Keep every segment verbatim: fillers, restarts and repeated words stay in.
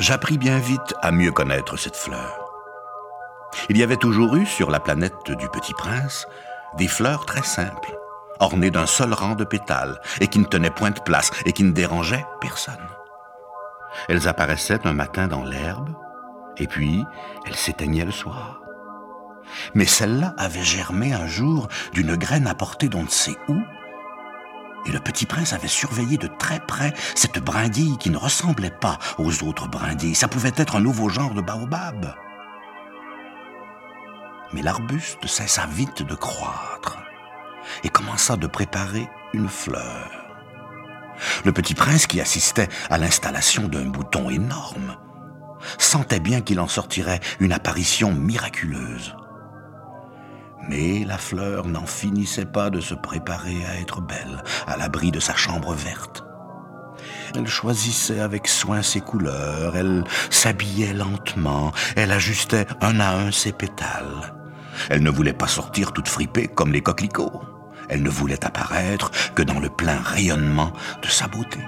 J'appris bien vite à mieux connaître cette fleur. Il y avait toujours eu sur la planète du Petit Prince des fleurs très simples, ornées d'un seul rang de pétales, et qui ne tenaient point de place, et qui ne dérangeaient personne. Elles apparaissaient un matin dans l'herbe, et puis elles s'éteignaient le soir. Mais celle-là avait germé un jour d'une graine apportée d'on ne sait où, et le Petit Prince avait surveillé de très près cette brindille qui ne ressemblait pas aux autres brindilles. Ça pouvait être un nouveau genre de baobab. Mais l'arbuste cessa vite de croître et commença de préparer une fleur. Le Petit Prince, qui assistait à l'installation d'un bouton énorme, sentait bien qu'il en sortirait une apparition miraculeuse. Mais la fleur n'en finissait pas de se préparer à être belle, à l'abri de sa chambre verte. Elle choisissait avec soin ses couleurs, elle s'habillait lentement, elle ajustait un à un ses pétales. Elle ne voulait pas sortir toute fripée comme les coquelicots. Elle ne voulait apparaître que dans le plein rayonnement de sa beauté.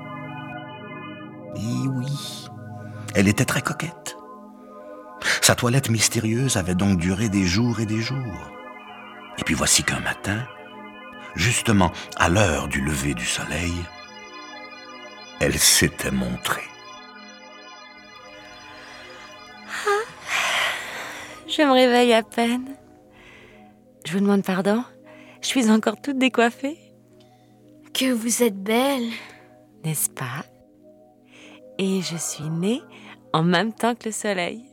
Et oui, elle était très coquette. Sa toilette mystérieuse avait donc duré des jours et des jours. Et puis voici qu'un matin, justement à l'heure du lever du soleil, elle s'était montrée. Je me réveille à peine. Je vous demande pardon, je suis encore toute décoiffée. Que vous êtes belle, n'est-ce pas? Et je suis née en même temps que le soleil.